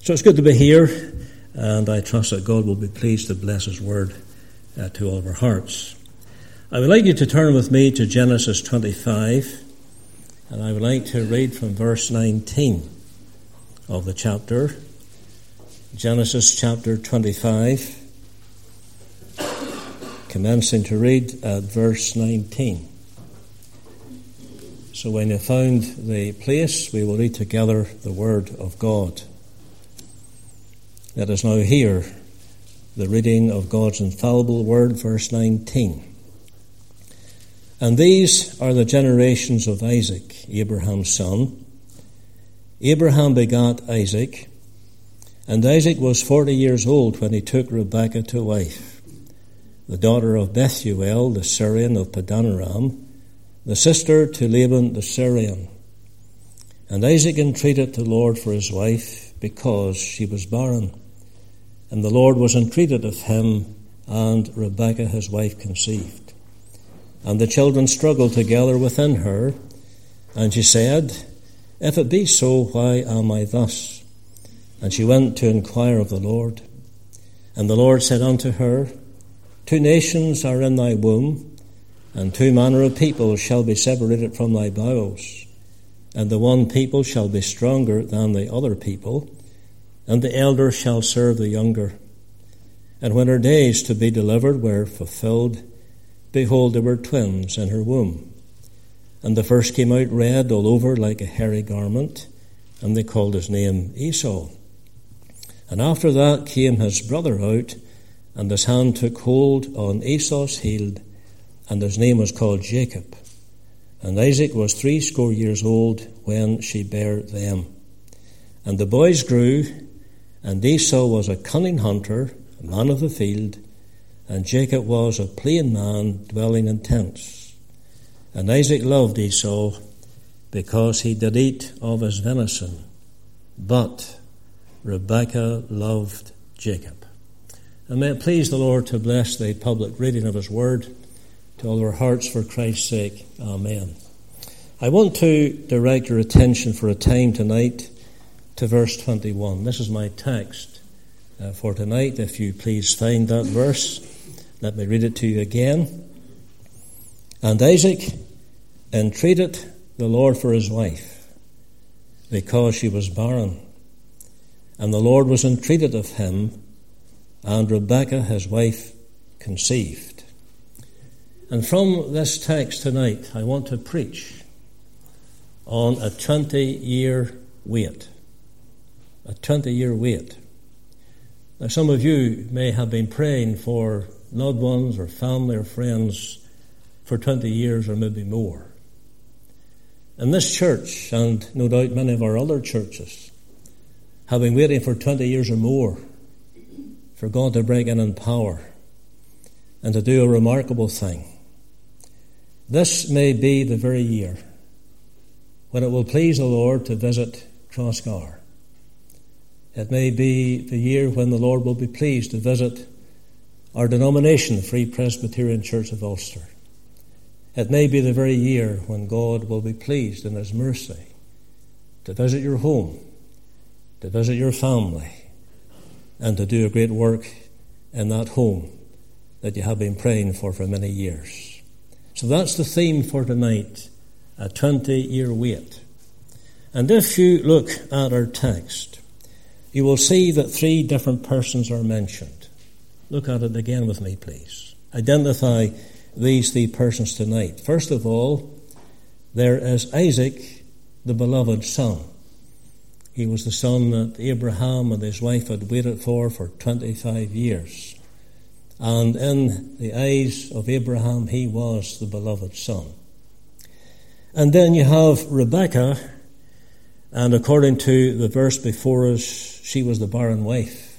So it's good to be here, and I trust that God will be pleased to bless His word to all of our hearts. I would like you to turn with me to Genesis 25, and I would like to read from verse 19 of the chapter. Genesis chapter 25, commencing to read at verse 19. So when you found the place, we will read together the word of God. Let us now hear the reading of God's infallible word, verse 19. And these are the generations of Isaac, Abraham's son. Abraham begot Isaac, and Isaac was 40 years old when he took Rebekah to wife, the daughter of Bethuel, the Syrian of Paddan Aram, the sister to Laban the Syrian. And Isaac entreated the Lord for his wife, because she was barren. And the Lord was entreated of him, and Rebekah his wife conceived. And the children struggled together within her, and she said, If it be so, why am I thus? And she went to inquire of the Lord. And the Lord said unto her, 2 nations are in thy womb, and 2 manner of people shall be separated from thy bowels. And the one people shall be stronger than the other people, and the elder shall serve the younger. And when her days to be delivered were fulfilled, behold, there were twins in her womb. And the first came out red all over like a hairy garment, and they called his name Esau. And after that came his brother out, and his hand took hold on Esau's heel, and his name was called Jacob. And Isaac was 80 years old when she bare them. And the boys grew, and Esau was a cunning hunter, a man of the field, and Jacob was a plain man dwelling in tents. And Isaac loved Esau, because he did eat of his venison, but Rebekah loved Jacob. And may it please the Lord to bless the public reading of his word to all our hearts for Christ's sake. Amen. I want to direct your attention for a time tonight to verse 21. This is my text for tonight. If you please find that verse, let me read it to you again. And Isaac entreated the Lord for his wife, because she was barren. And the Lord was entreated of him, and Rebekah his wife conceived. And from this text tonight, I want to preach on a 20-year wait. A 20-year wait. Now, some of you may have been praying for loved ones or family or friends for 20 years or maybe more. And this church, and no doubt many of our other churches, have been waiting for 20 years or more for God to break in power and to do a remarkable thing. This may be the very year when it will please the Lord to visit Crossgar. It may be the year when the Lord will be pleased to visit our denomination, the Free Presbyterian Church of Ulster. It may be the very year when God will be pleased in His mercy to visit your home, to visit your family, and to do a great work in that home that you have been praying for many years. So that's the theme for tonight, a 20-year wait. And if you look at our text, you will see that 3 different persons are mentioned. Look at it again with me, please. Identify these 3 persons tonight. First of all, there is Isaac, the beloved son. He was the son that Abraham and his wife had waited for 25 years. And in the eyes of Abraham, he was the beloved son. And then you have Rebekah, and according to the verse before us, she was the barren wife.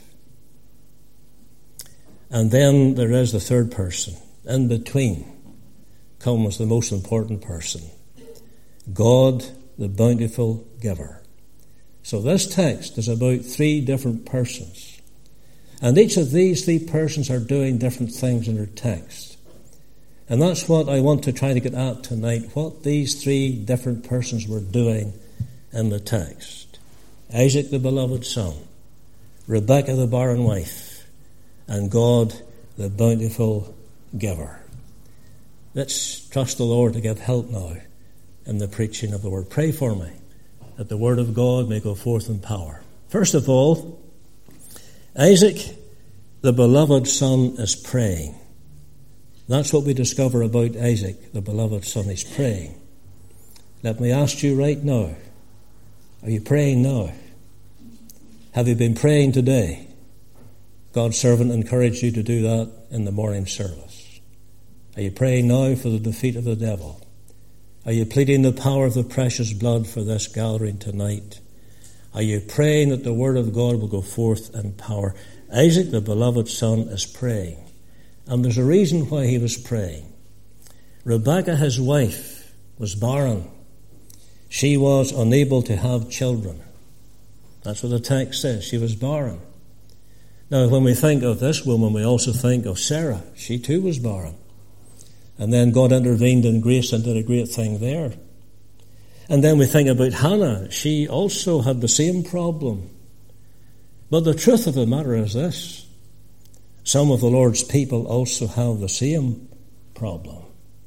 And then there is the third person. In between comes the most important person, God, the bountiful giver. So this text is about 3 different persons. And each of these 3 persons are doing different things in their text. And that's what I want to try to get at tonight, what these 3 different persons were doing in the text. Isaac, the beloved son, Rebekah the barren wife, and God the bountiful giver. Let's trust the Lord to give help now in the preaching of the word. Pray for me that the word of God may go forth in power. First of all, Isaac, the beloved son, is praying. That's what we discover about Isaac, the beloved son. He's praying. Let me ask you right now, are you praying now? Have you been praying today? God's servant encouraged you to do that in the morning service. Are you praying now for the defeat of the devil? Are you pleading the power of the precious blood for this gathering tonight? Are you praying that the word of God will go forth in power? Isaac, the beloved son, is praying. And there's a reason why he was praying. Rebekah, his wife, was barren. She was unable to have children. That's what the text says. She was barren. Now, when we think of this woman, we also think of Sarah. She too was barren. And then God intervened in grace and did a great thing there. And then we think about Hannah. She also had the same problem. But the truth of the matter is this. Some of the Lord's people also have the same problem.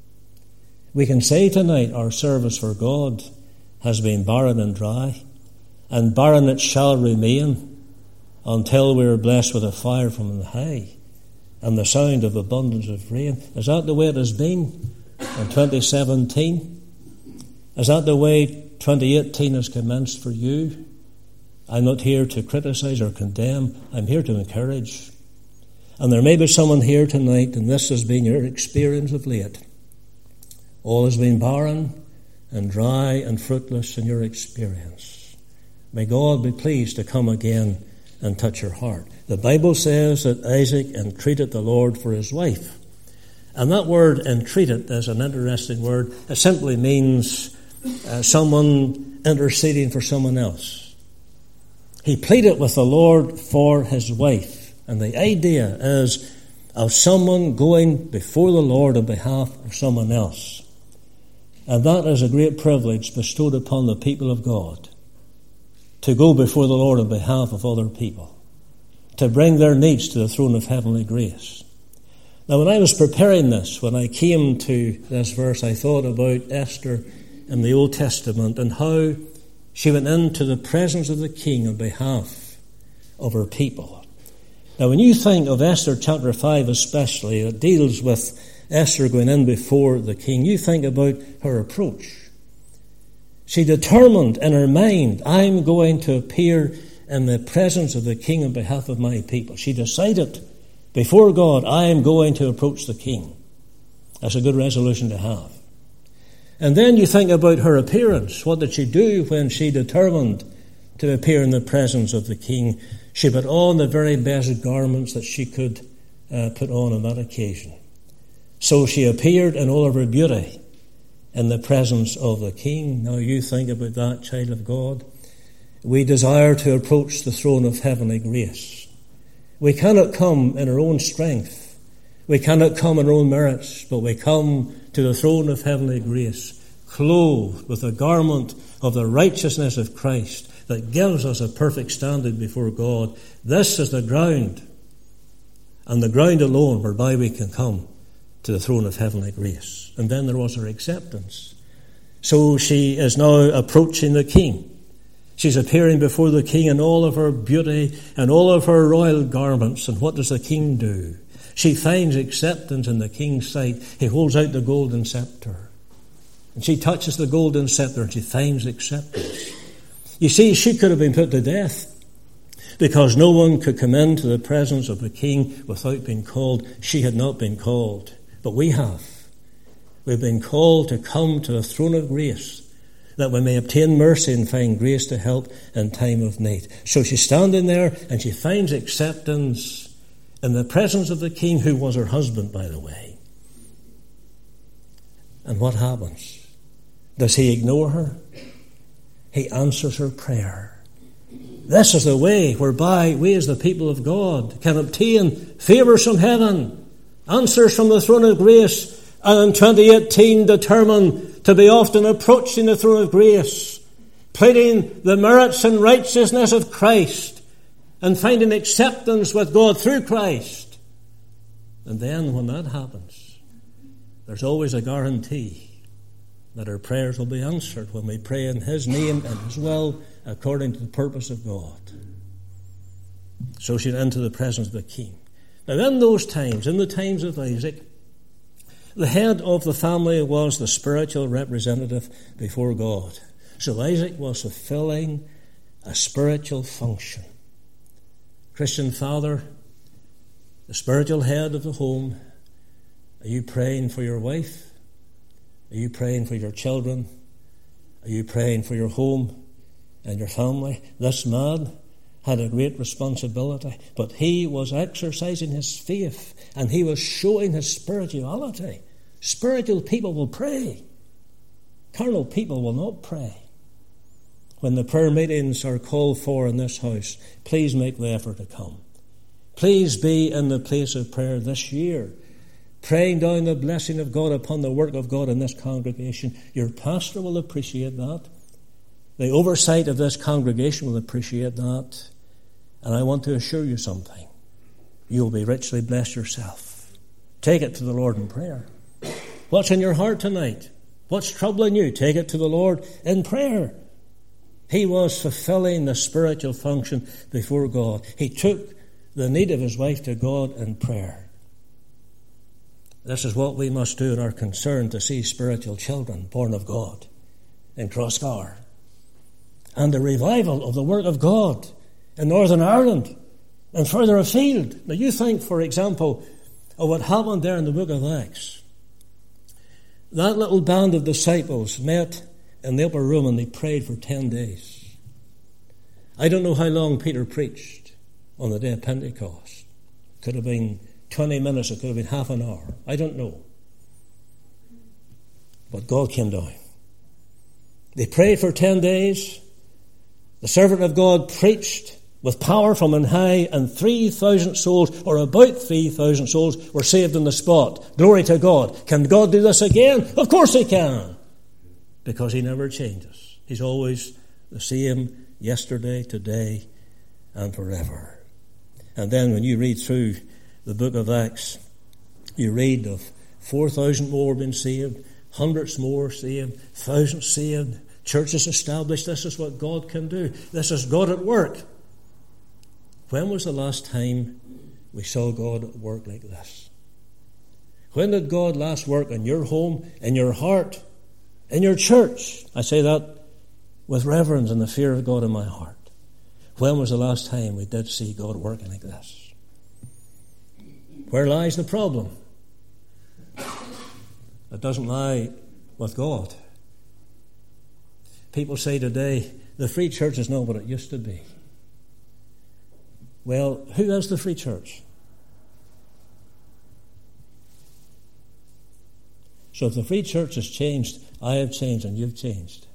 We can say tonight our service for God has been barren and dry, and barren it shall remain until we are blessed with a fire from the high and the sound of abundance of rain. Is that the way it has been in 2017? Is that the way 2018 has commenced for you? I'm not here to criticize or condemn. I'm here to encourage. And there may be someone here tonight, and this has been your experience of late. All has been barren and dry and fruitless in your experience. May God be pleased to come again and touch your heart. The Bible says that Isaac entreated the Lord for his wife. And that word entreated is an interesting word. It simply means someone interceding for someone else. He pleaded with the Lord for his wife. And the idea is of someone going before the Lord on behalf of someone else. And that is a great privilege bestowed upon the people of God, to go before the Lord on behalf of other people, to bring their needs to the throne of heavenly grace. Now, when I was preparing this, when I came to this verse, I thought about Esther in the Old Testament and how she went into the presence of the king on behalf of her people. Now, when you think of Esther chapter 5 especially, it deals with Esther going in before the king, you think about her approach. She determined in her mind, I'm going to appear in the presence of the king on behalf of my people. She decided before God, I am going to approach the king. That's a good resolution to have. And then you think about her appearance. What did she do when she determined to appear in the presence of the king? She put on the very best garments that she could put on that occasion. So she appeared in all of her beauty in the presence of the king. Now you think about that, child of God. We desire to approach the throne of heavenly grace. We cannot come in our own strength. We cannot come in our own merits, but we come to the throne of heavenly grace, clothed with the garment of the righteousness of Christ that gives us a perfect standing before God. This is the ground, and the ground alone whereby we can come to the throne of heavenly grace. And then there was her acceptance. So she is now approaching the king. She's appearing before the king in all of her beauty and all of her royal garments. And what does the king do? She finds acceptance in the king's sight. He holds out the golden scepter. And she touches the golden scepter and she finds acceptance. You see, she could have been put to death because no one could come into the presence of the king without being called. She had not been called, but we have. We've been called to come to the throne of grace that we may obtain mercy and find grace to help in time of need. So she's standing there and she finds acceptance in the presence of the king, who was her husband, by the way. And what happens? Does he ignore her? He answers her prayer. This is the way whereby we as the people of God can obtain favours from heaven, answers from the throne of grace, and in 2018 determine to be often approaching the throne of grace, pleading the merits and righteousness of Christ and finding acceptance with God through Christ. And then when that happens, there's always a guarantee that our prayers will be answered when we pray in His name and His will according to the purpose of God. So she'd enter the presence of the king. Now in those times, in the times of Isaac, the head of the family was the spiritual representative before God. So Isaac was fulfilling a spiritual function. Christian father, the spiritual head of the home, are you praying for your wife? Are you praying for your children? Are you praying for your home and your family? This man had a great responsibility, but he was exercising his faith and he was showing his spirituality. Spiritual people will pray. Carnal people will not pray. When the prayer meetings are called for in this house, please make the effort to come. Please be in the place of prayer this year, praying down the blessing of God upon the work of God in this congregation. Your pastor will appreciate that. The oversight of this congregation will appreciate that. And I want to assure you something. You'll be richly blessed yourself. Take it to the Lord in prayer. What's in your heart tonight? What's troubling you? Take it to the Lord in prayer. He was fulfilling the spiritual function before God. He took the need of his wife to God in prayer. This is what we must do in our concern to see spiritual children born of God in Crossgar. And the revival of the work of God in Northern Ireland and further afield. Now you think, for example, of what happened there in the book of Acts. That little band of disciples met in the upper room and they prayed for 10 days. I don't know how long Peter preached on the day of Pentecost. It could have been 20 minutes, it could have been half an hour. I don't know. But God came down. They prayed for 10 days. The servant of God preached with power from on high, and 3,000 souls, or about 3,000 souls, were saved on the spot. Glory to God. Can God do this again? Of course He can. Because He never changes. He's always the same yesterday, today, and forever. And then when you read through the book of Acts, you read of 4,000 more being saved, hundreds more saved, thousands saved, churches established. This is what God can do. This is God at work. When was the last time we saw God at work like this? When did God last work in your home, in your heart, in your church? I say that with reverence and the fear of God in my heart. When was the last time we did see God working like this? Where lies the problem? It doesn't lie with God. People say today, the free church is not what it used to be. Well, who is the free church? So if the free church has changed, I have changed and you've changed.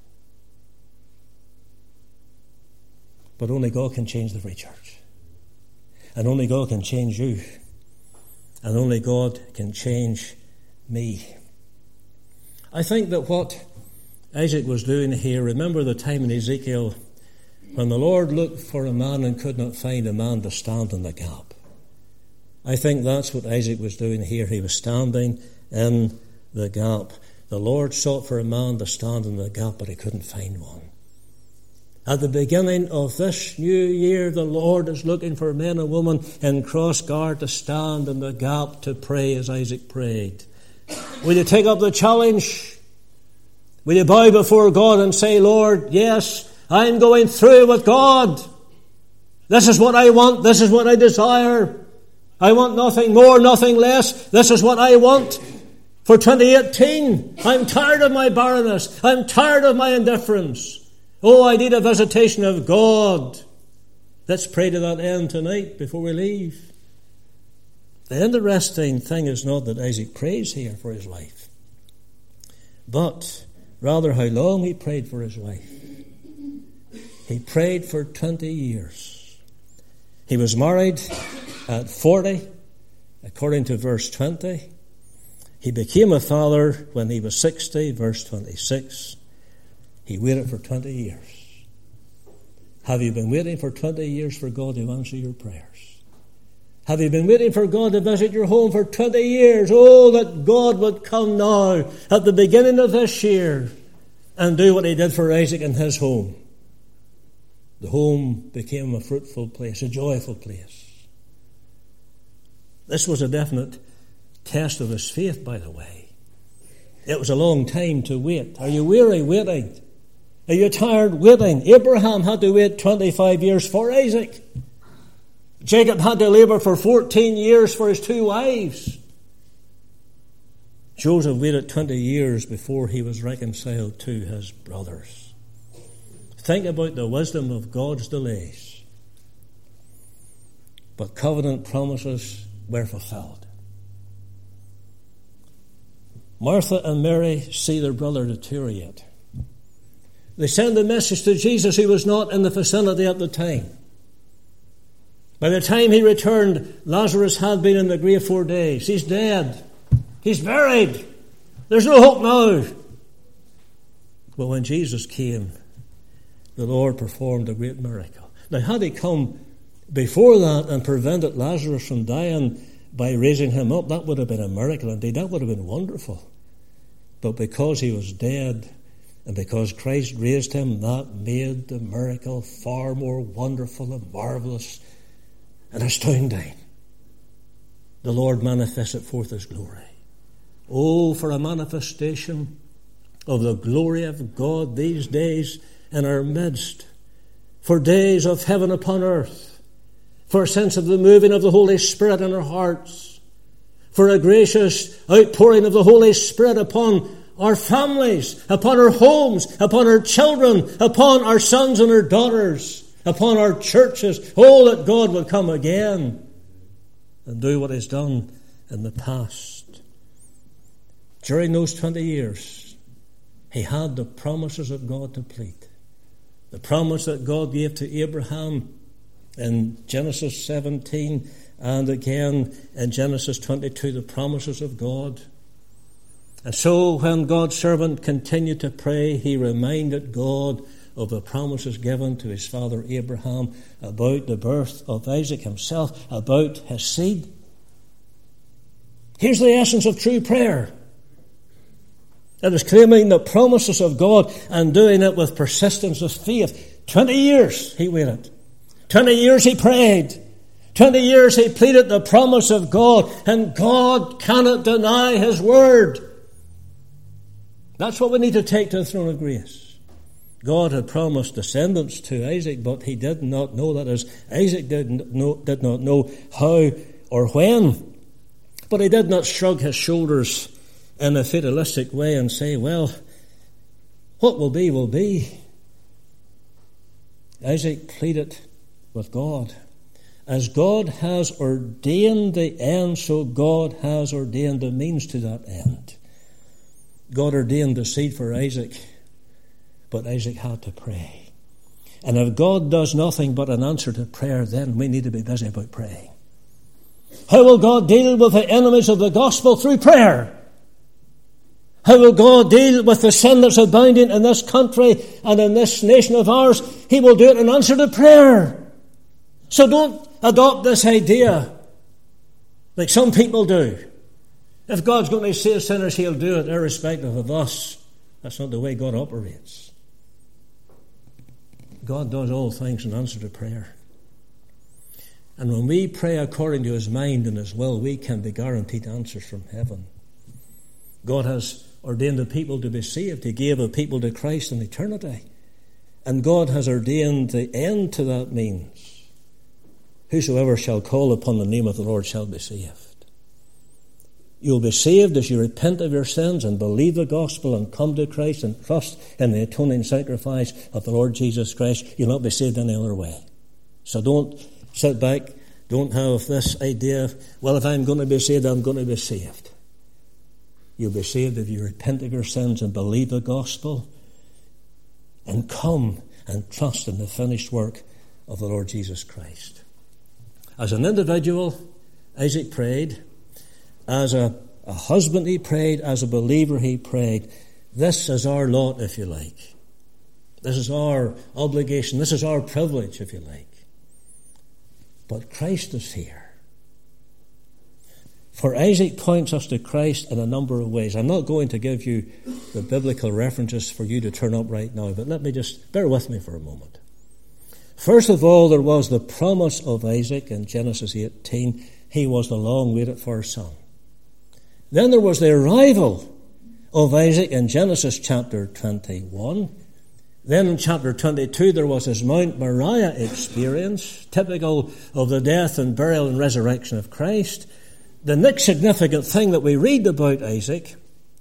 But only God can change the free church. And only God can change you. And only God can change me. I think that what Isaac was doing here, remember the time in Ezekiel when the Lord looked for a man and could not find a man to stand in the gap. I think that's what Isaac was doing here. He was standing in the gap. The Lord sought for a man to stand in the gap, but he couldn't find one. At the beginning of this new year, the Lord is looking for men and women in Crossgar to stand in the gap to pray as Isaac prayed. Will you take up the challenge? Will you bow before God and say, Lord, yes, I'm going through with God. This is what I want. This is what I desire. I want nothing more, nothing less. This is what I want for 2018. I'm tired of my barrenness. I'm tired of my indifference. Oh, I need a visitation of God. Let's pray to that end tonight before we leave. The interesting thing is not that Isaac prays here for his wife, but rather how long he prayed for his wife. He prayed for 20 years. He was married at 40, according to verse 20. He became a father when he was 60, verse 26. He waited for 20 years. Have you been waiting for 20 years for God to answer your prayers? Have you been waiting for God to visit your home for 20 years? Oh, that God would come now at the beginning of this year and do what he did for Isaac in his home. The home became a fruitful place, a joyful place. This was a definite test of his faith, by the way. It was a long time to wait. Are you weary waiting? Are you tired waiting? Abraham had to wait 25 years for Isaac. Jacob had to labour for 14 years for his 2 wives. Joseph waited 20 years before he was reconciled to his brothers. Think about the wisdom of God's delays. But covenant promises were fulfilled. Martha and Mary see their brother deteriorate. They send a message to Jesus who was not in the vicinity at the time. By the time he returned, Lazarus had been in the grave 4 days. He's dead. He's buried. There's no hope now. But when Jesus came, the Lord performed a great miracle. Now, had he come before that and prevented Lazarus from dying by raising him up, that would have been a miracle indeed. That would have been wonderful. But because he was dead and because Christ raised him, that made the miracle far more wonderful and marvelous and astounding. The Lord manifested forth his glory. Oh, for a manifestation of the glory of God these days in our midst, for days of heaven upon earth, for a sense of the moving of the Holy Spirit in our hearts, for a gracious outpouring of the Holy Spirit upon our families, upon our homes, upon our children, upon our sons and our daughters, upon our churches. Oh, that God would come again and do what he's done in the past. During those 20 years, he had the promises of God to plead. The promise that God gave to Abraham in Genesis 17 and again in Genesis 22, the promises of God. And so when God's servant continued to pray, he reminded God of the promises given to his father Abraham about the birth of Isaac himself, about his seed. Here's the essence of true prayer. It is claiming the promises of God and doing it with persistence of faith. 20 years he waited. 20 years he prayed. 20 years he pleaded the promise of God, and God cannot deny his word. That's what we need to take to the throne of grace. God had promised descendants to Isaac, but he did not know that, as Isaac did not know how or when. But he did not shrug his shoulders in a fatalistic way and say, well, what will be, will be. Isaac pleaded with God. As God has ordained the end, so God has ordained the means to that end. God ordained the seed for Isaac, but Isaac had to pray. And if God does nothing but an answer to prayer, then we need to be busy about praying. How will God deal with the enemies of the gospel? Through prayer. How will God deal with the sin that's abounding in this country and in this nation of ours? He will do it in answer to prayer. So don't adopt this idea like some people do. If God's going to save sinners, he'll do it irrespective of us. That's not the way God operates. God does all things in answer to prayer. And when we pray according to his mind and his will, we can be guaranteed answers from heaven. God has ordained a people to be saved. He gave a people to Christ in eternity. And God has ordained the end to that means. Whosoever shall call upon the name of the Lord shall be saved. You'll be saved as you repent of your sins and believe the gospel and come to Christ and trust in the atoning sacrifice of the Lord Jesus Christ. You'll not be saved any other way. So don't sit back. Don't have this idea, well, if I'm going to be saved, I'm going to be saved. You'll be saved if you repent of your sins and believe the gospel and come and trust in the finished work of the Lord Jesus Christ. As an individual, Isaac prayed. As a husband he prayed. As a believer he prayed. This is our lot, if you like. This is our obligation. This is our privilege, if you like. But Christ is here. For Isaac points us to Christ in a number of ways. I'm not going to give you the biblical references for you to turn up right now, but let me just bear with me for a moment. First of all, there was the promise of Isaac in Genesis 18. He was the long-waited for son. Then there was the arrival of Isaac in Genesis chapter 21. Then in chapter 22 there was his Mount Moriah experience, typical of the death and burial and resurrection of Christ. The next significant thing that we read about Isaac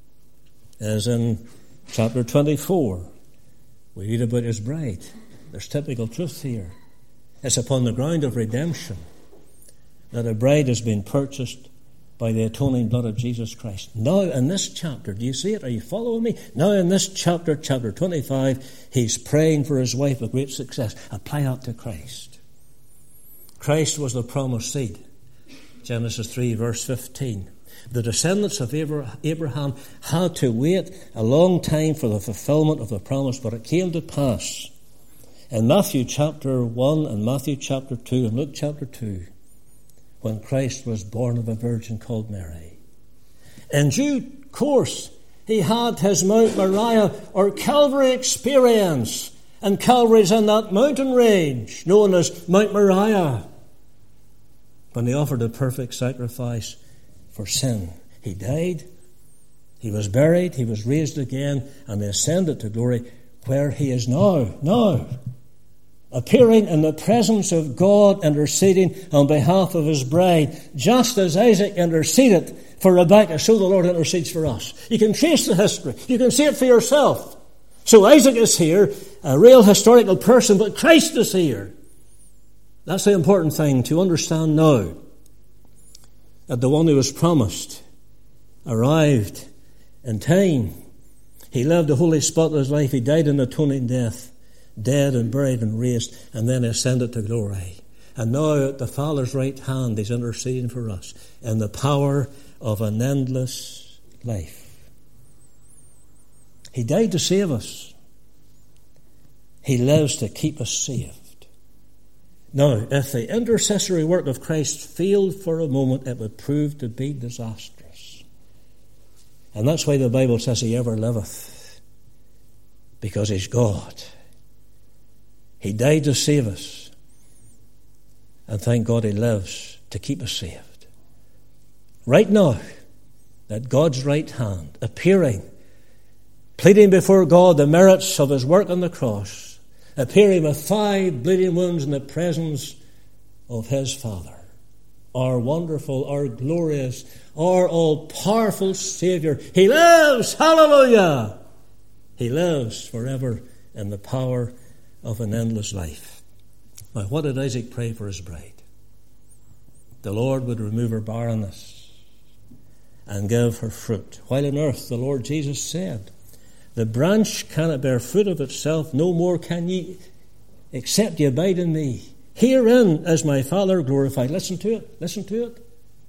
is in chapter 24. We read about his bride. There's typical truth here. It's upon the ground of redemption that a bride has been purchased by the atoning blood of Jesus Christ. Now in this chapter, do you see it? Are you following me? Now in this chapter 25, he's praying for his wife with great success. Apply that to Christ. Christ was the promised seed. Genesis 3 verse 15. The descendants of Abraham had to wait a long time for the fulfillment of the promise, but it came to pass. In Matthew chapter 1 and Matthew chapter 2 and Luke chapter 2, when Christ was born of a virgin called Mary. In due course, he had his Mount Moriah or Calvary experience. And Calvary's in that mountain range known as Mount Moriah. When he offered a perfect sacrifice for sin. He died, he was buried, he was raised again, and he ascended to glory where he is now. Appearing in the presence of God, interceding on behalf of his bride, just as Isaac interceded for Rebekah, so the Lord intercedes for us. You can trace the history. You can see it for yourself. So Isaac is here, a real historical person, but Christ is here. That's the important thing to understand now, that the one who was promised arrived in time. He lived a holy, spotless life. He died an atoning death. Dead and buried and raised, and then ascended to glory. And now at the Father's right hand, he's interceding for us in the power of an endless life. He died to save us. He lives to keep us saved. Now, if the intercessory work of Christ failed for a moment, it would prove to be disastrous. And that's why the Bible says he ever liveth, because he's God. He died to save us. And thank God he lives to keep us saved. Right now, at God's right hand, appearing, pleading before God the merits of his work on the cross, appearing with 5 bleeding wounds in the presence of his Father, our wonderful, our glorious, our all-powerful Savior. He lives! Hallelujah! He lives forever in the power of an endless life. Now, what did Isaac pray for his bride? The Lord would remove her barrenness and give her fruit. While on earth, the Lord Jesus said, the branch cannot bear fruit of itself, no more can ye, except ye abide in me. Herein is my Father glorified. Listen to it.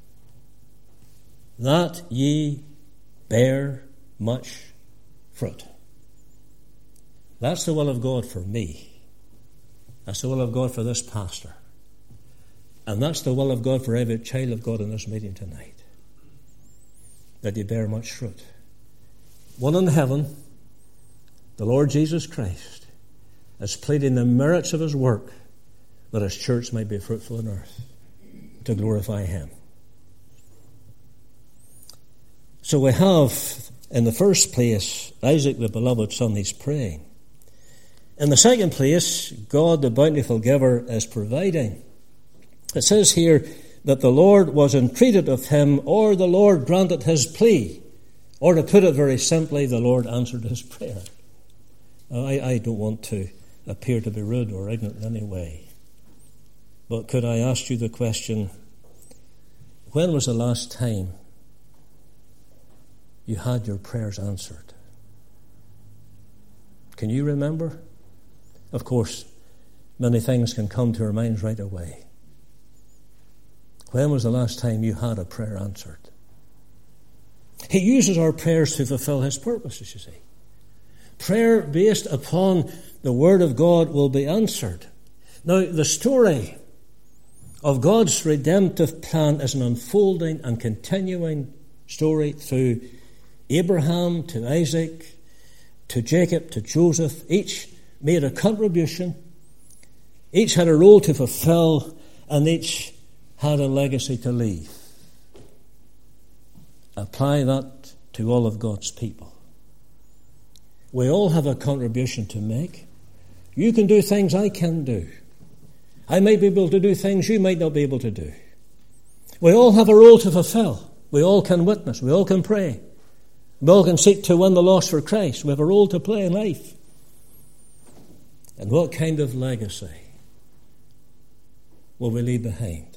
That ye bear much fruit. That's the will of God for me. That's the will of God for this pastor. And that's the will of God for every child of God in this meeting tonight. That you bear much fruit. One in heaven, the Lord Jesus Christ, is pleading the merits of his work that his church might be fruitful on earth to glorify him. So we have, in the first place, Isaac the beloved son, he's praying. In the second place, God the bountiful giver is providing. It says here that the Lord was entreated of him, or the Lord granted his plea. Or to put it very simply, the Lord answered his prayer. Now, I don't want to appear to be rude or ignorant in any way. But could I ask you the question, when was the last time you had your prayers answered? Can you remember? Of course, many things can come to our minds right away. When was the last time you had a prayer answered? He uses our prayers to fulfill his purposes, you see. Prayer based upon the Word of God will be answered. Now, the story of God's redemptive plan is an unfolding and continuing story through Abraham to Isaac to Jacob to Joseph. Each made a contribution, each had a role to fulfill, and each had a legacy to leave. Apply that to all of God's people. We all have a contribution to make. You can do things I can't do. I might be able to do things you might not be able to do. We all have a role to fulfill. We all can witness. We all can pray. We all can seek to win the lost for Christ. We have a role to play in life. And what kind of legacy will we leave behind?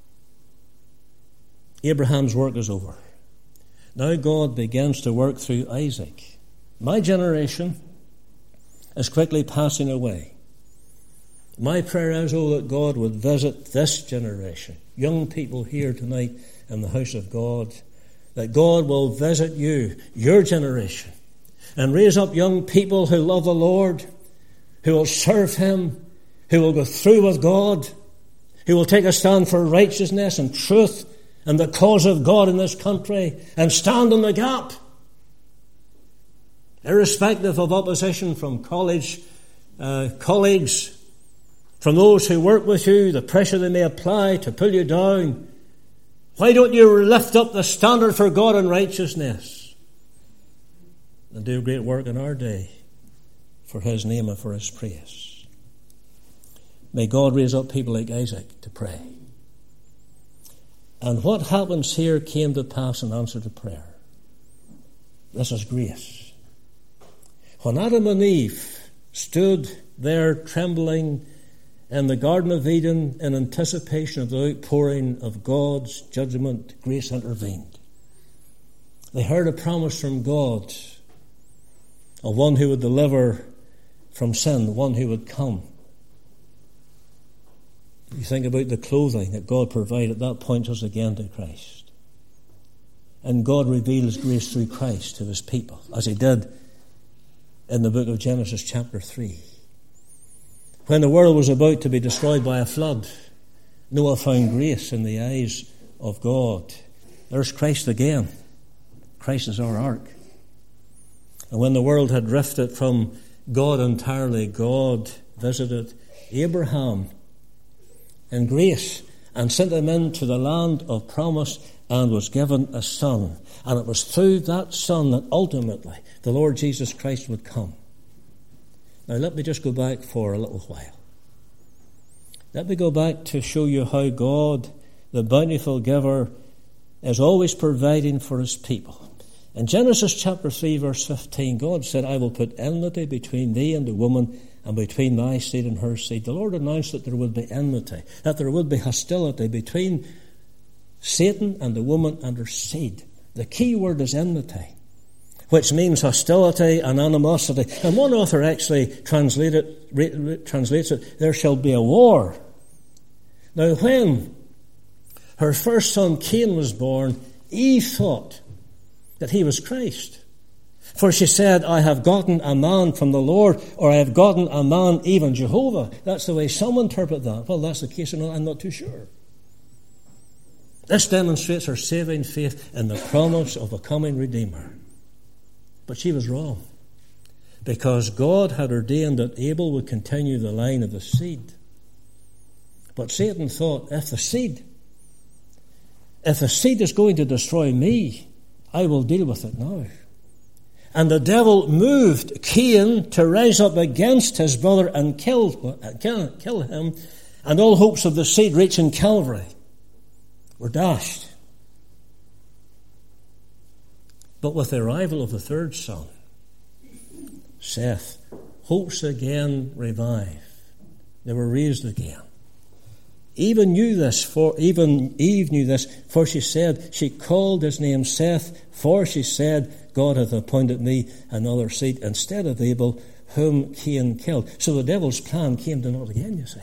Abraham's work is over. Now God begins to work through Isaac. My generation is quickly passing away. My prayer is, that God would visit this generation, young people here tonight in the house of God, that God will visit you, your generation, and raise up young people who love the Lord, who will serve Him, who will go through with God, who will take a stand for righteousness and truth and the cause of God in this country and stand in the gap, irrespective of opposition from colleagues, from those who work with you, the pressure they may apply to pull you down. Why don't you lift up the standard for God and righteousness and do great work in our day for His name and for His praise? May God raise up people like Isaac to pray. And what happens here came to pass in answer to prayer. This is grace. When Adam and Eve stood there trembling in the Garden of Eden in anticipation of the outpouring of God's judgment, grace intervened. They heard a promise from God of one who would deliver from sin, one who would come. You think about the clothing that God provided, that points us again to Christ. And God reveals grace through Christ to His people, as He did in the book of Genesis chapter 3. When the world was about to be destroyed by a flood, Noah found grace in the eyes of God. There's Christ again. Christ is our ark. And when the world had drifted from God entirely, God visited Abraham in grace and sent him into the land of promise and was given a son. And it was through that son that ultimately the Lord Jesus Christ would come. Now let me just go back for a little while. Let me go back to show you how God, the bountiful giver, is always providing for His people. In Genesis chapter 3 verse 15, God said, I will put enmity between thee and the woman, and between thy seed and her seed. The Lord announced that there would be enmity, that there would be hostility between Satan and the woman and her seed. The key word is enmity, which means hostility and animosity. And one author actually translates it, there shall be a war. Now when her first son Cain was born, Eve thought that he was Christ. For she said, I have gotten a man from the Lord, or I have gotten a man, even Jehovah. That's the way some interpret that. Well, that's the case, or not, I'm not too sure. This demonstrates her saving faith in the promise of a coming Redeemer. But she was wrong, because God had ordained that Abel would continue the line of the seed. But Satan thought, if the seed is going to destroy me, I will deal with it now. And the devil moved Cain to rise up against his brother and kill him, and all hopes of the seed reaching Calvary were dashed. But with the arrival of the third son, Seth, hopes again revive. They were raised again. Eve knew this, for she called his name Seth, for she said, God hath appointed me another seed instead of Abel, whom Cain killed. So the devil's plan came to naught again, you see.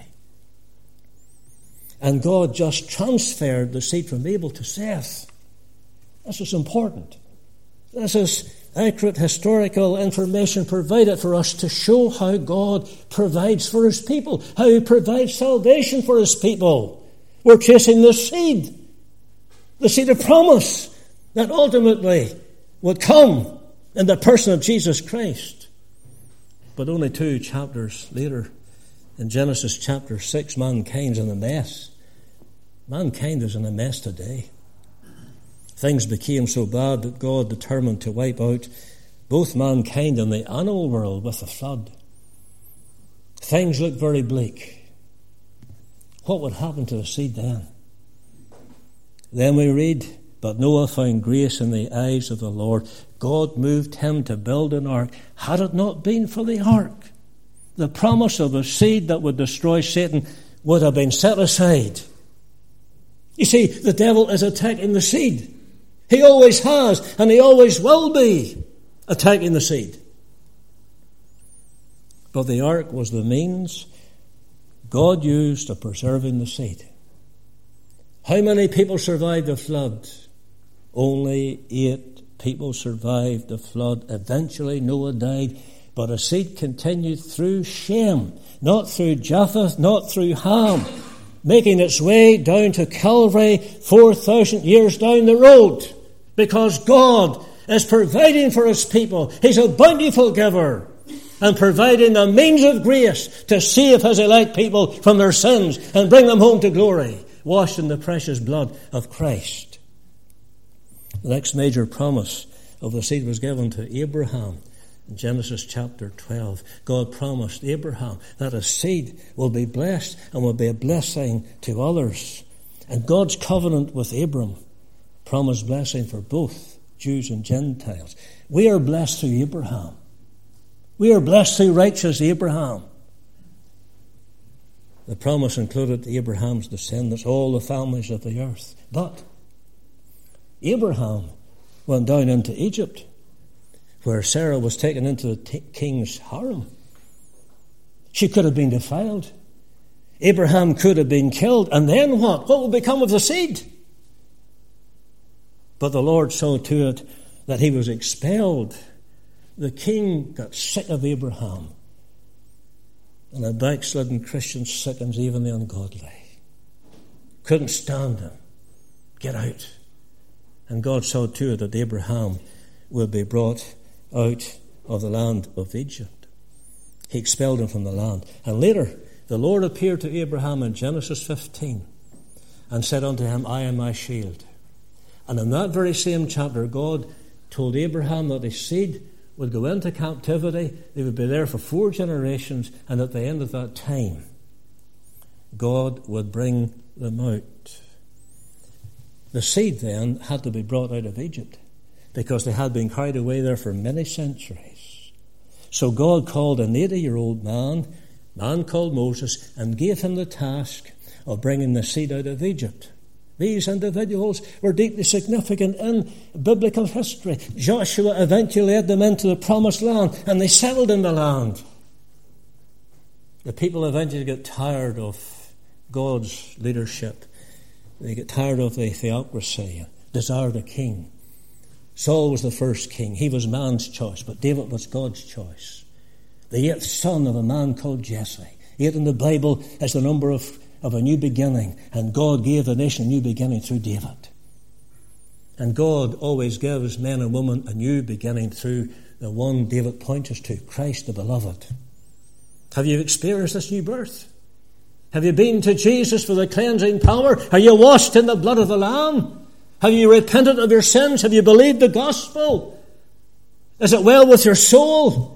And God just transferred the seed from Abel to Seth. This is important. This is accurate historical information provided for us to show how God provides for his people, how he provides salvation for his people. We're chasing the seed of promise that ultimately would come in the person of Jesus Christ. But only 2 chapters later, in Genesis chapter 6, mankind's in a mess. Mankind is in a mess today. Things became so bad that God determined to wipe out both mankind and the animal world with a flood. Things look very bleak. What would happen to the seed then? Then we read, but Noah found grace in the eyes of the Lord. God moved him to build an ark. Had it not been for the ark, the promise of a seed that would destroy Satan would have been set aside. You see, the devil is attacking the seed. He always has, and he always will be attacking the seed. But the ark was the means God used of preserving the seed. How many people survived the flood? Only 8 people survived the flood. Eventually Noah died, but a seed continued through Shem, not through Japheth, not through Ham, making its way down to Calvary 4,000 years down the road. Because God is providing for his people. He's a bountiful giver and providing the means of grace to save his elect people from their sins and bring them home to glory, washed in the precious blood of Christ. The next major promise of the seed was given to Abraham in Genesis chapter 12. God promised Abraham that his seed will be blessed and will be a blessing to others. And God's covenant with Abram promised blessing for both Jews and Gentiles. We are blessed through Abraham. We are blessed through righteous Abraham. The promise included Abraham's descendants, all the families of the earth. But Abraham went down into Egypt, where Sarah was taken into the king's harem. She could have been defiled. Abraham could have been killed. And then what? What would become of the seed? But the Lord saw to it that he was expelled. The king got sick of Abraham. And a backslidden Christian sickens even the ungodly. Couldn't stand him. Get out. And God saw to it that Abraham would be brought out of the land of Egypt. He expelled him from the land. And later, the Lord appeared to Abraham in Genesis 15 and said unto him, I am thy shield. And in that very same chapter, God told Abraham that his seed would go into captivity. They would be there for 4 generations. And at the end of that time, God would bring them out. The seed then had to be brought out of Egypt because they had been carried away there for many centuries. So God called an 80-year-old man called Moses, and gave him the task of bringing the seed out of Egypt. These individuals were deeply significant in biblical history. Joshua eventually led them into the promised land, and they settled in the land. The people eventually get tired of God's leadership. They get tired of the theocracy and desired a king. Saul was the first king. He was man's choice, but David was God's choice. The 8th son of a man called Jesse. 8 in the Bible is the number of a new beginning, and God gave the nation a new beginning through David. And God always gives men and women a new beginning through the one David points us to, Christ the beloved. Have you experienced this new birth? Have you been to Jesus for the cleansing power? Are you washed in the blood of the Lamb? Have you repented of your sins? Have you believed the gospel? Is it well with your soul?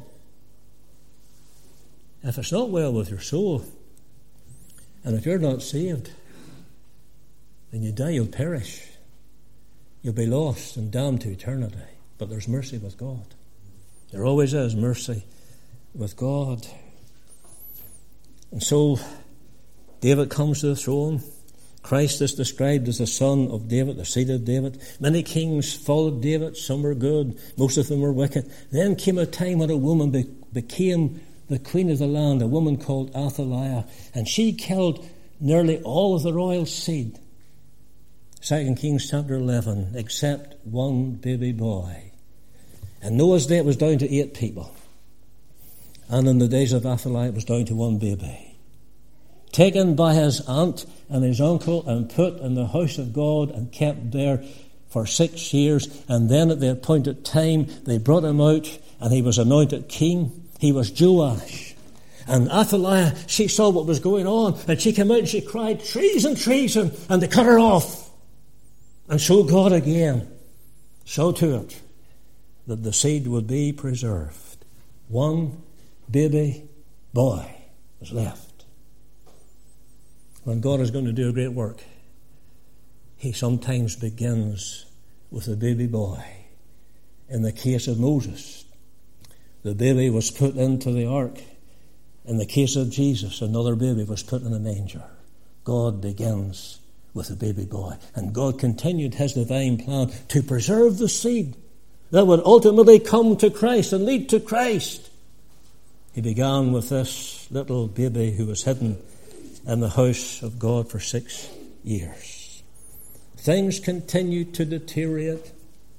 If it's not well with your soul, and if you're not saved, then you die, you'll perish. You'll be lost and damned to eternity. But there's mercy with God. There always is mercy with God. And so David comes to the throne. Christ is described as the son of David, the seed of David. Many kings followed David. Some were good. Most of them were wicked. Then came a time when a woman became the queen of the land, a woman called Athaliah, and she killed nearly all of the royal seed. 2 Kings chapter 11, except one baby boy. In Noah's day it was down to 8 people. And in the days of Athaliah it was down to 1 baby. Taken by his aunt and his uncle and put in the house of God and kept there for 6 years. And then at the appointed time they brought him out and he was anointed king. He was Joash. And Athaliah, she saw what was going on, and she came out and she cried, treason, treason, and they cut her off. And so God again saw to it that the seed would be preserved. 1 baby boy was left. When God is going to do a great work, he sometimes begins with a baby boy. In the case of Moses, the baby was put into the ark. In the case of Jesus, another baby was put in a manger. God begins with a baby boy. And God continued his divine plan to preserve the seed that would ultimately come to Christ and lead to Christ. He began with this little baby who was hidden in the house of God for 6 years. Things continued to deteriorate.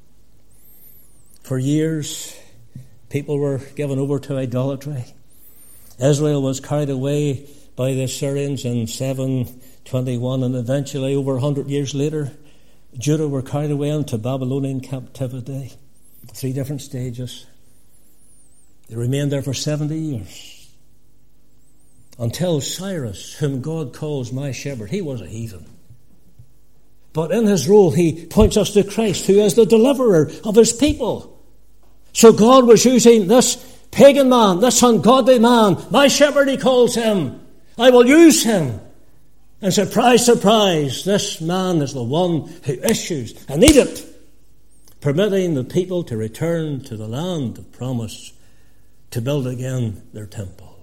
For years, people were given over to idolatry. Israel was carried away by the Assyrians in 721, and eventually, over 100 years later, Judah were carried away into Babylonian captivity. 3 different stages. They remained there for 70 years. Until Cyrus, whom God calls my shepherd, he was a heathen. But in his role, he points us to Christ, who is the deliverer of his people. So God was using this pagan man, this ungodly man, my shepherd he calls him. I will use him. And surprise, surprise, this man is the one who issues an edict permitting the people to return to the land of promise to build again their temple.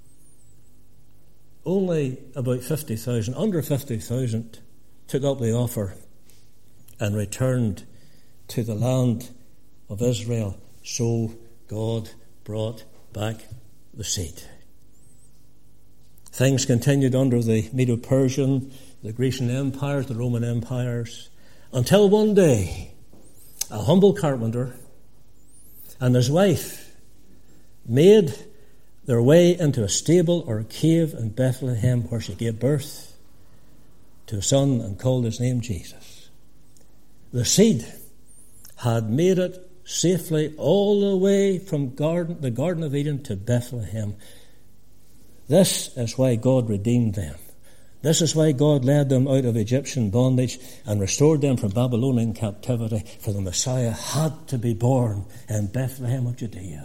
Only about 50,000, under 50,000, took up the offer and returned to the land of Israel. So God brought back the seed. Things continued under the Medo-Persian, the Grecian empires, the Roman empires, until one day a humble carpenter and his wife made their way into a stable or a cave in Bethlehem, where she gave birth to a son and called his name Jesus. The seed had made it safely all the way from the Garden of Eden to Bethlehem. This is why God redeemed them. This is why God led them out of Egyptian bondage and restored them from Babylonian captivity, for the Messiah had to be born in Bethlehem of Judea.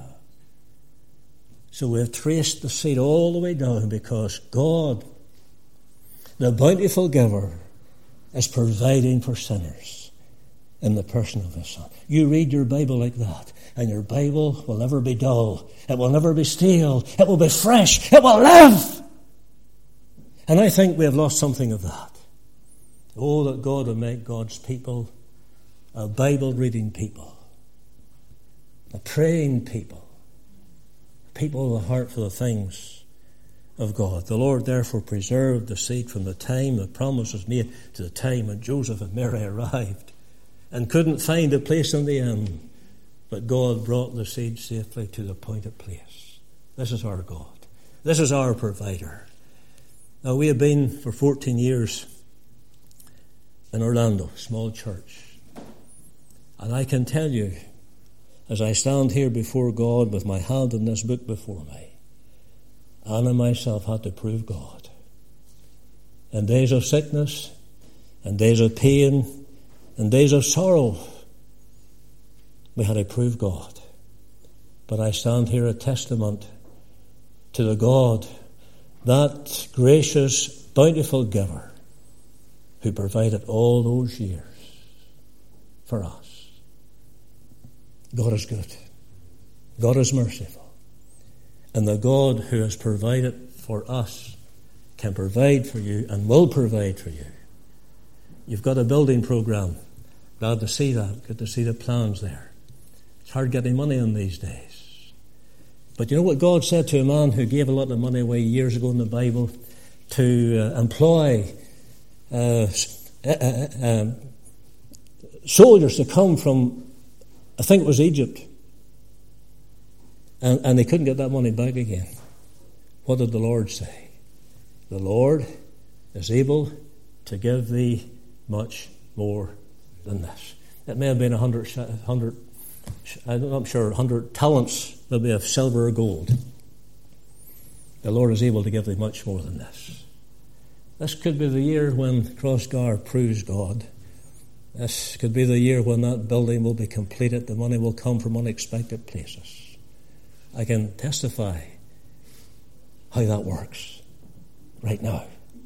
So we have traced the seed all the way down, because God, the bountiful giver, is providing for sinners in the person of his Son. You read your Bible like that, and your Bible will never be dull. It will never be stale. It will be fresh. It will live. And I think we have lost something of that. Oh, that God would make God's people a Bible-reading people, a praying people, people with a heart for the things of God. The Lord therefore preserved the seed from the time the promise was made to the time when Joseph and Mary arrived and couldn't find a place in the inn. But God brought the seed safely to the appointed place. This is our God. This is our provider. Now, we have been for 14 years in Orlando, small church. And I can tell you, as I stand here before God with my hand in this book before me, Anna and myself had to prove God. In days of sickness, in days of pain, in days of sorrow, we had to prove God. But I stand here a testament to the God, that gracious, bountiful giver, who provided all those years for us. God is good. God is merciful. And the God who has provided for us can provide for you and will provide for you. You've got a building program. Glad to see that. Good to see the plans there. It's hard getting money in these days. But you know what God said to a man who gave a lot of money away years ago in the Bible to employ soldiers to come from, I think it was Egypt, And they couldn't get that money back again. What did the Lord say? The Lord is able to give thee much more than this. It may have been 100 talents, maybe of silver or gold. The Lord is able to give thee much more than this. This could be the year when Crossgar proves God. This could be the year when that building will be completed. The money will come from unexpected places. I can testify how that works right now,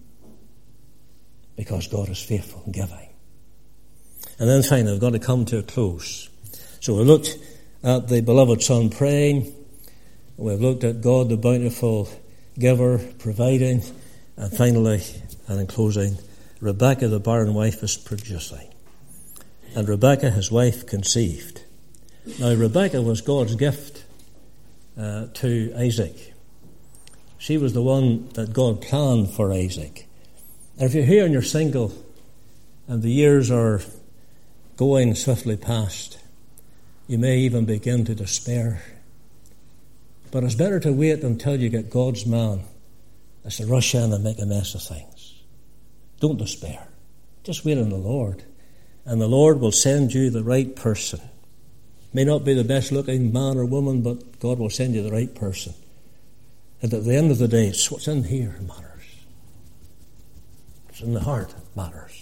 because God is faithful in giving. And then finally, I've got to come to a close. So we looked at the beloved Son praying. We've looked at God, the bountiful giver, providing. And finally, and in closing, Rebekah, the barren wife, is producing. And Rebekah, his wife, conceived. Now, Rebekah was God's gift to Isaac. She was the one that God planned for Isaac. And if you're here and you're single, and the years are going swiftly past, you may even begin to despair. But it's better to wait until you get God's man as to rush in and make a mess of things. Don't despair. Just wait on the Lord. And the Lord will send you the right person. May not be the best looking man or woman, but God will send you the right person. And at the end of the day, it's what's in here matters. What's in the heart matters.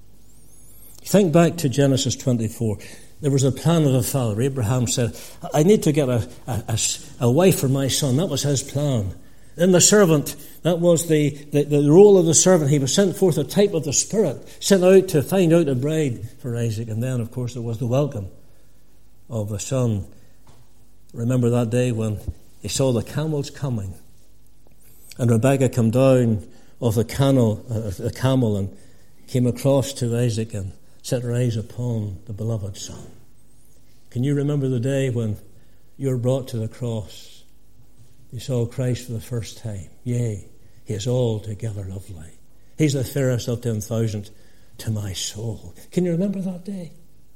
Think back to Genesis 24. There was a plan of a father. Abraham said, I need to get a wife for my son. That was his plan. Then the servant, that was the role of the servant. He was sent forth, a type of the Spirit, sent out to find out a bride for Isaac. And then, of course, there was the welcome of the son. Remember that day when he saw the camels coming, and Rebekah came down off the camel and came across to Isaac and set her eyes upon the beloved son. Can you remember the day when you were brought to the cross? You saw Christ for the first time. Yea, he is altogether lovely. He's the fairest of 10,000 to my soul. Can you remember that day?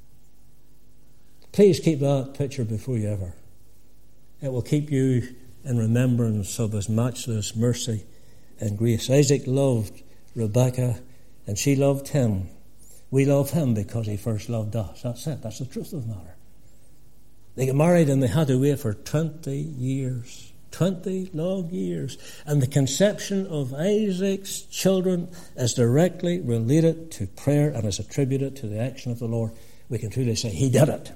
Please keep that picture before you ever. It will keep you in remembrance of his matchless mercy and grace. Isaac loved Rebekah, and she loved him. We love him because he first loved us. That's it. That's the truth of the matter. They got married and they had to wait for 20 years. 20 long years. And the conception of Isaac's children is directly related to prayer and is attributed to the action of the Lord. We can truly say, he did it.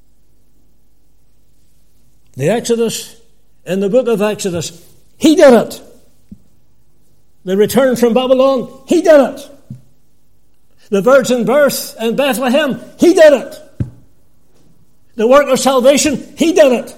The Exodus, in the book of Exodus, he did it. The return from Babylon, he did it. The virgin birth in Bethlehem, he did it. The work of salvation, he did it.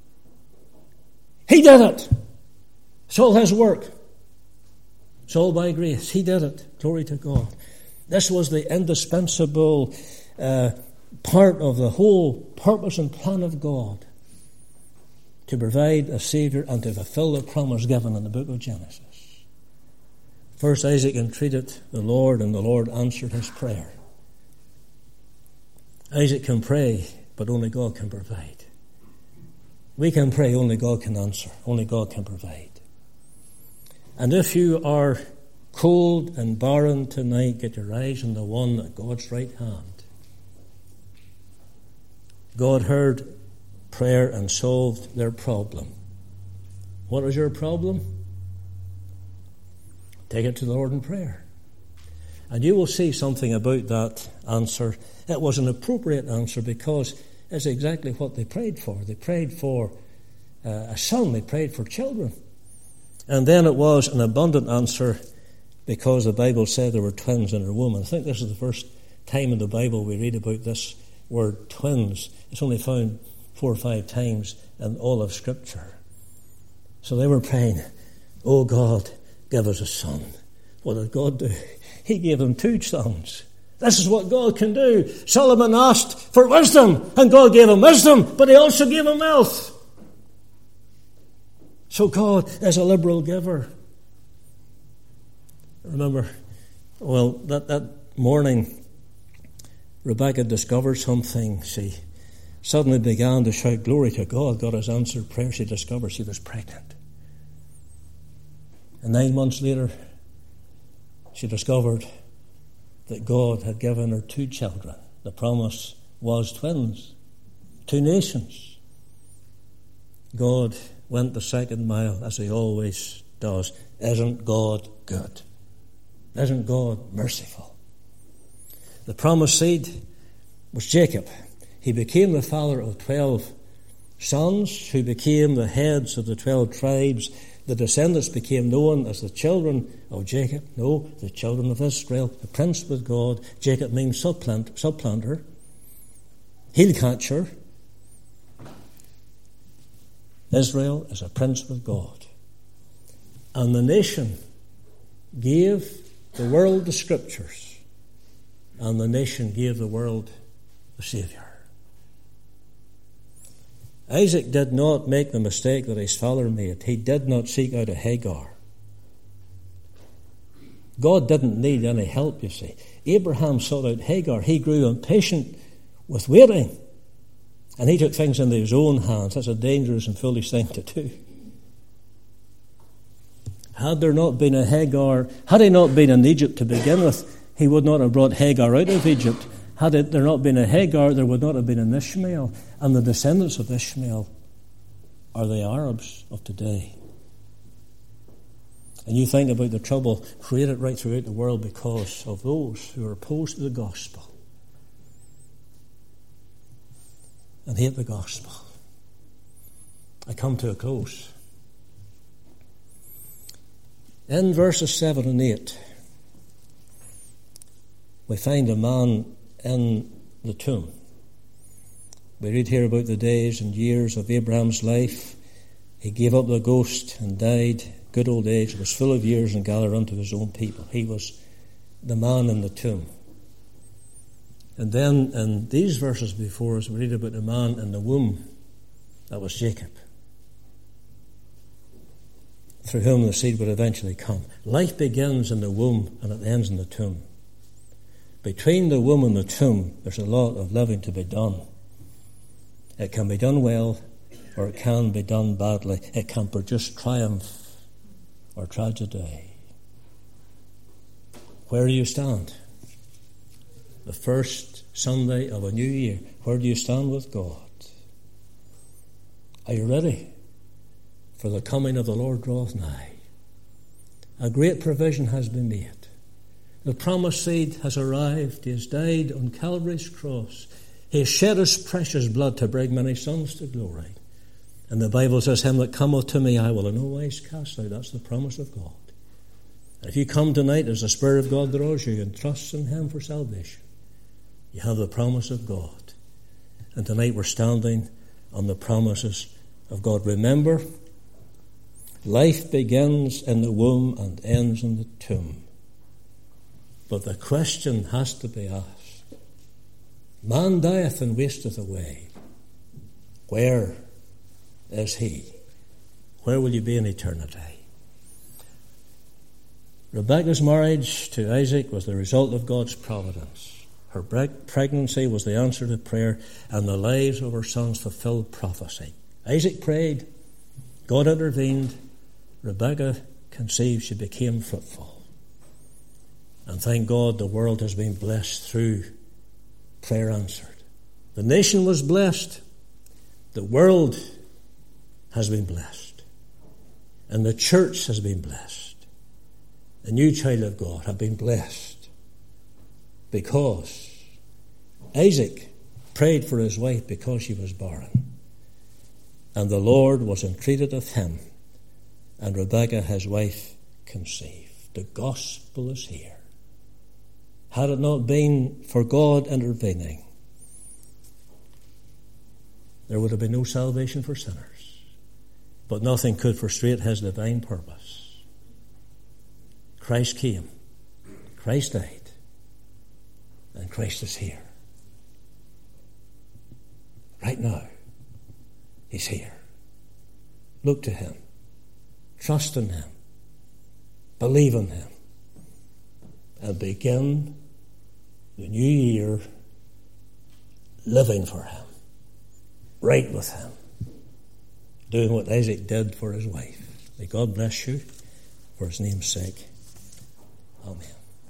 He did it. It's all his work. It's all by grace. He did it. Glory to God. This was the indispensable part of the whole purpose and plan of God, to provide a Saviour and to fulfill the promise given in the book of Genesis. First, Isaac entreated the Lord, and the Lord answered his prayer. Isaac can pray, but only God can provide. We can pray, only God can answer. Only God can provide. And if you are cold and barren tonight, get your eyes on the one at God's right hand. God heard prayer and solved their problem. What is your problem? Take it to the Lord in prayer. And you will see something about that answer. It was an appropriate answer because it's exactly what they prayed for. They prayed for a son. They prayed for children. And then it was an abundant answer because the Bible said there were twins in her womb. I think this is the first time in the Bible we read about this word twins. It's only found 4 or 5 times in all of Scripture. So they were praying, oh God, give us a son. What did God do? He gave them 2 sons. This is what God can do. Solomon asked for wisdom, and God gave him wisdom, but he also gave him wealth. So God is a liberal giver. Remember, well, that morning, Rebekah discovered something. See, suddenly began to shout glory to God, God has answered prayer, she discovered she was pregnant. And 9 months later, she discovered that God had given her 2 children. The promise was twins, 2 nations. God went the second mile, as he always does. Isn't God good? Isn't God merciful? The promised seed was Jacob. He became the father of 12 sons who became the heads of the 12 tribes. The descendants became known as the children of Jacob. No, the children of Israel. The prince with God. Jacob means supplanter, heel catcher. Israel is a prince with God. And the nation gave the world the scriptures, and the nation gave the world the Saviour. Isaac did not make the mistake that his father made. He did not seek out a Hagar. God didn't need any help, you see. Abraham sought out Hagar. He grew impatient with waiting, and he took things into his own hands. That's a dangerous and foolish thing to do. Had there not been a Hagar, had he not been in Egypt to begin with, he would not have brought Hagar out of Egypt. Had there not been a Hagar, there would not have been an Ishmael. And the descendants of Ishmael are the Arabs of today. And you think about the trouble created right throughout the world because of those who are opposed to the gospel and hate the gospel. I come to a close. In verses 7 and 8, we find a man in the tomb. We read here about the days and years of Abraham's life. He gave up the ghost and died. Good old age, was full of years and gathered unto his own people. He was the man in the tomb. And then in these verses before us, we read about the man in the womb. That was Jacob, through whom the seed would eventually come. Life begins in the womb and it ends in the tomb. Between the womb and the tomb, there's a lot of living to be done. It can be done well, or it can be done badly. It can produce triumph or tragedy. Where do you stand? The first Sunday of a new year. Where do you stand with God? Are you ready? For the coming of the Lord draweth nigh. A great provision has been made. The promised seed has arrived. He has died on Calvary's cross. He has shed his precious blood to bring many sons to glory. And the Bible says, him that cometh to me I will in no wise cast out. That's the promise of God. And if you come tonight as the Spirit of God draws you and trusts in him for salvation, you have the promise of God. And tonight we're standing on the promises of God. Remember, life begins in the womb and ends in the tomb. But the question has to be asked. Man dieth and wasteth away. Where is he? Where will you be in eternity? Rebekah's marriage to Isaac was the result of God's providence. Her pregnancy was the answer to prayer, and the lives of her sons fulfilled prophecy. Isaac prayed, God intervened, Rebekah conceived, she became fruitful. And thank God the world has been blessed through prayer answered. The nation was blessed. The world has been blessed. And the church has been blessed. The new child of God have been blessed because Isaac prayed for his wife because she was barren. And the Lord was entreated of him, and Rebekah, his wife, conceived. The gospel is here. Had it not been for God intervening, there would have been no salvation for sinners. But nothing could frustrate his divine purpose. Christ came, Christ died, and Christ is here. Right now, he's here. Look to him. Trust in him. Believe in him. And begin the new year living for him. right with him, doing what Isaac did for his wife. May God bless you for his name's sake. Amen.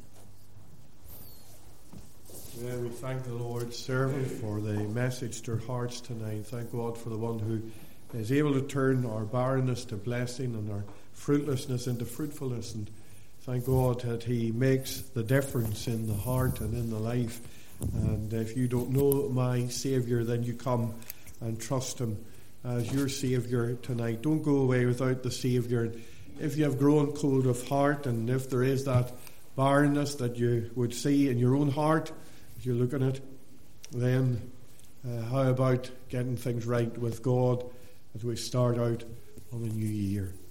Yeah, we thank the Lord's servant for the message to our hearts tonight. Thank God for the one who is able to turn our barrenness to blessing and our fruitlessness into fruitfulness. And thank God that he makes the difference in the heart and in the life. And if you don't know my Saviour, then you come and trust him as your Saviour tonight. Don't go away without the Saviour. If you have grown cold of heart, and if there is that barrenness that you would see in your own heart as you look at it, then how about getting things right with God as we start out on a new year?